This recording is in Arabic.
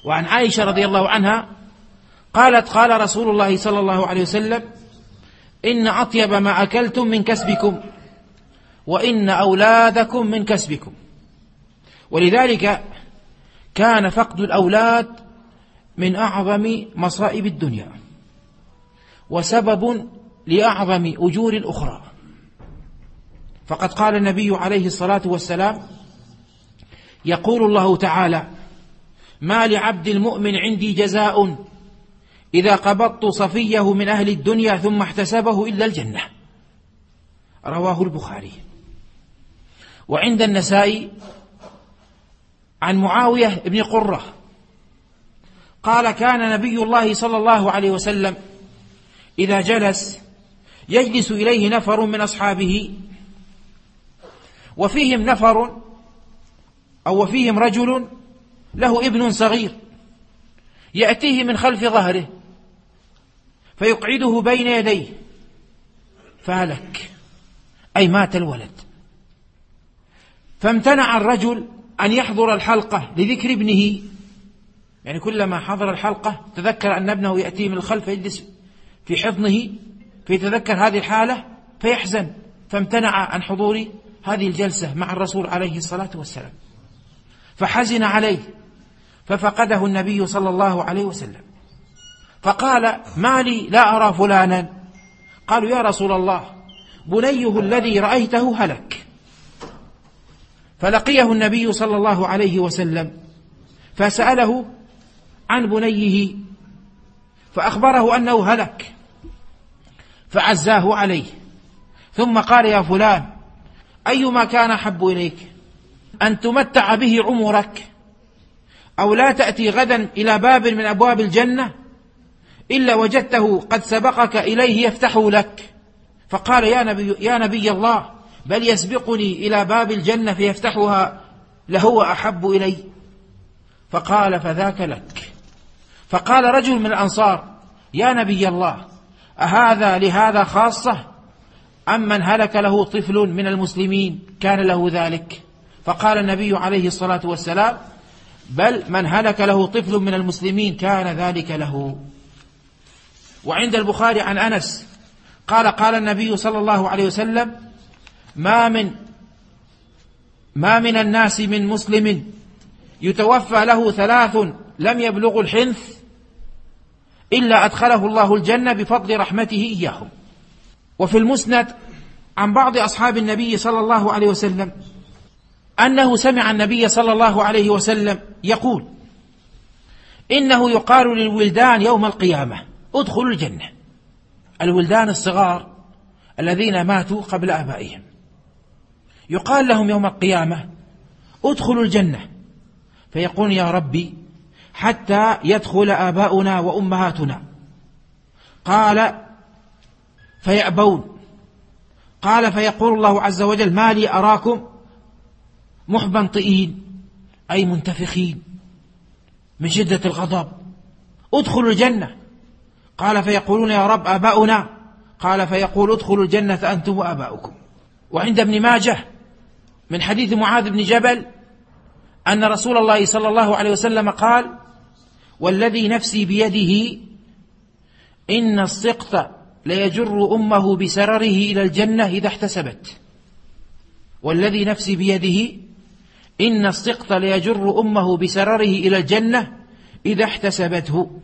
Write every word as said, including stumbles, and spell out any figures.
وعن عائشة رضي الله عنها قالت قال رسول الله صلى الله عليه وسلم إن أطيب ما أكلتم من كسبكم وإن أولادكم من كسبكم. ولذلك كان فقد الأولاد من أعظم مصائب الدنيا وسبب لأعظم أجور الأخرى. فقد قال النبي عليه الصلاة والسلام يقول الله تعالى ما لعبد المؤمن عندي جزاء إذا قبضت صفيه من أهل الدنيا ثم احتسبه إلا الجنة. رواه البخاري. وعند النسائي عن معاوية بن قرة قال كان نبي الله صلى الله عليه وسلم إذا جلس يجلس إليه نفر من أصحابه وفيهم نفر أو وفيهم رجل له ابن صغير يأتيه من خلف ظهره فيقعده بين يديه فهلك، أي مات الولد. فامتنع الرجل أن يحضر الحلقة لذكر ابنه، يعني كلما حضر الحلقة تذكر أن ابنه يأتيه من الخلف يجلس في حضنه فيتذكر هذه الحالة فيحزن، فامتنع عن حضور هذه الجلسة مع الرسول عليه الصلاة والسلام، فحزن عليه ففقده النبي صلى الله عليه وسلم فقال ما لي لا أرى فلانا؟ قالوا يا رسول الله بنيه الذي رأيته هلك. فلقيه النبي صلى الله عليه وسلم فسأله عن بنيه فأخبره أنه هلك فعزاه عليه، ثم قال يا فلان أيما كان أحب إليك أن تمتع به عمرك أو لا تأتي غدا إلى باب من أبواب الجنة إلا وجدته قد سبقك إليه يفتح لك؟ فقال يا نبي, يا نبي الله بل يسبقني إلى باب الجنة فيفتحها لهو أحب إلي. فقال فذاك لك. فقال رجل من الأنصار يا نبي الله أهذا لهذا خاصة أم من هلك له طفل من المسلمين كان له ذلك؟ فقال النبي عليه الصلاة والسلام بل من هلك له طفل من المسلمين كان ذلك له. وعند البخاري عن أنس قال قال النبي صلى الله عليه وسلم ما من ما من الناس من مسلم يتوفى له ثلاث لم يبلغوا الحنث إلا أدخله الله الجنة بفضل رحمته إياهم. وفي المسند عن بعض أصحاب النبي صلى الله عليه وسلم أنه سمع النبي صلى الله عليه وسلم يقول إنه يقال للولدان يوم القيامة ادخلوا الجنة، الولدان الصغار الذين ماتوا قبل آبائهم يقال لهم يوم القيامة ادخلوا الجنة، فيقول يا ربي حتى يدخل آباؤنا وأمهاتنا، قال فيأبون، قال فيقول الله عز وجل ما لي أراكم محبنطئين أي منتفخين من شدة الغضب، ادخلوا الجنة. قال فيقولون يا رب آباؤنا، قال فيقول ادخلوا الجنة أنتم وآباؤكم. وعند ابن ماجه من حديث معاذ بن جبل أن رسول الله صلى الله عليه وسلم قال والذي نفسي بيده إن السقط ليجر أمه بسرره إلى الجنة إذا احتسبت، والذي نفسي بيده إن السقط ليجر أمه بسرره إلى الجنة إذا احتسبته.